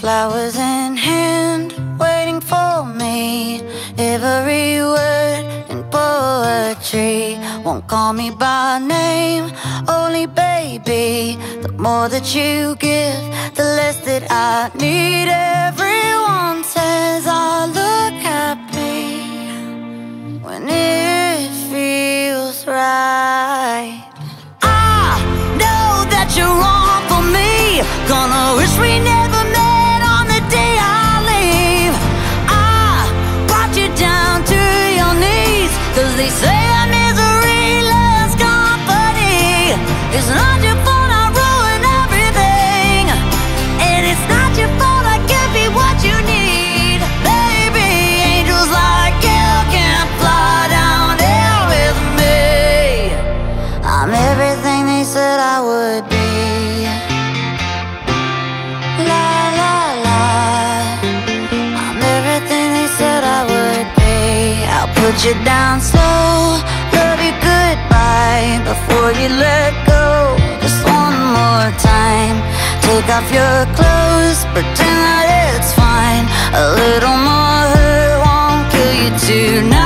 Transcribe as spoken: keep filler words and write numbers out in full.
flowers in hand, waiting for me. Every word in poetry won't call me by name, only baby. The more that you give, the less that I need. Everyone says I look happy when it feels right. I know that you're wrong for me, gonna wish we never met on the day I leave. I brought you down to your knees, cause they say that misery loves company. It's not your fault I ruin everything, and it's not your fault I give you what you need. Baby, angels like you can't fly down here with me. I'm everything they said I would be. La la la, I'm everything they said I would be. I'll put you down slow, love you goodbye before you let go. Just one more time, take off your clothes, pretend that it's fine. A little more hurt won't kill you tonight.